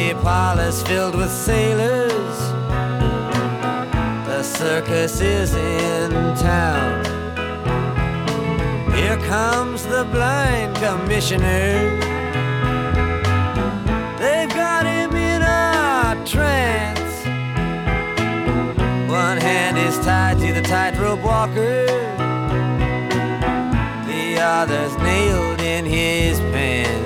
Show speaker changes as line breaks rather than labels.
empty parlors filled with sailors. The circus is in town. Here comes the blind commissioner. They've got him in a trance. One hand is tied to the tightrope walker, the other's nailed in his pants.